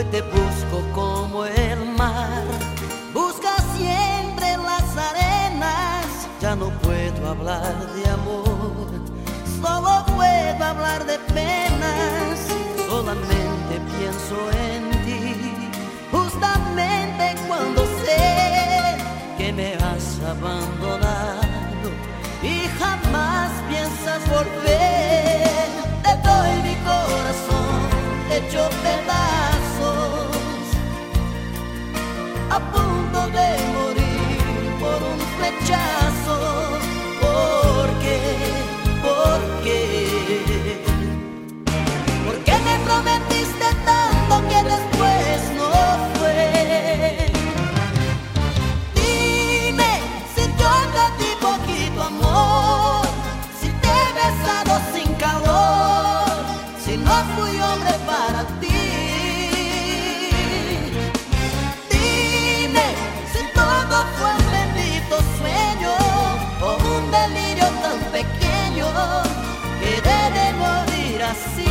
te busco como el mar, busca siempre en las arenas. Ya no puedo hablar de amor, solo puedo hablar de penas. Solamente pienso en ti, justamente cuando sé que me has abandonado y jamás piensas volver. Te doy mi corazón hecho pedazos, a punto de morir por un flechazo. ¿Por qué? ¿Por qué? ¿Por qué me prometiste tanto que después no fue? Dime si yo te di poquito amor, si te he besado sin calor, si no fui hombre para ti. Dime si todo fue un bendito sueño o un delirio tan pequeño que debe morir así.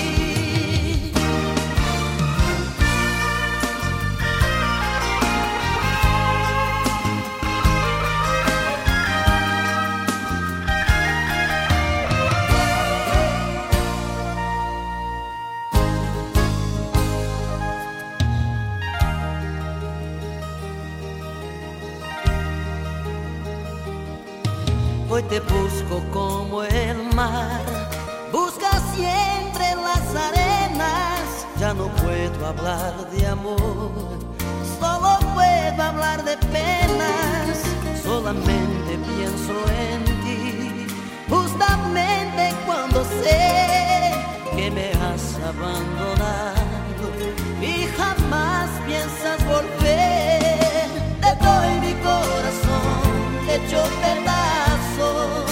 Hoy te busco como el mar, busca siempre en las arenas. Ya no puedo hablar de amor, solo puedo hablar de penas. Solamente pienso en ti, justamente cuando sé que me has abandonado y jamás piensas volver. Te doy mi corazón hecho pedazos,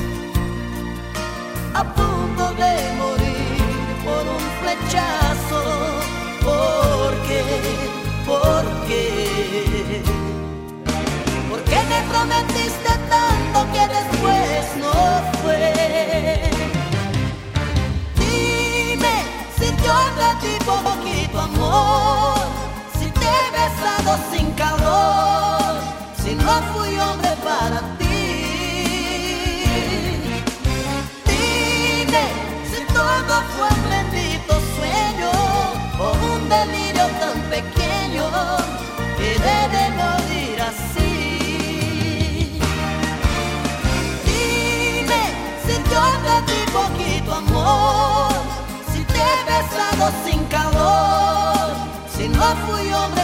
a punto de morir por un flechazo. ¿Por qué? ¿Por qué? ¿Por qué me prometiste tanto que después no fue? Dime si yo te di poquito amor, si te he besado sin calor, si no fui hombre para ti. Dime si todo fue un bendito sueño o un delirio tan pequeño que debe morir así. Dime si yo te di poquito amor, si te he besado sin calor, si no fui hombre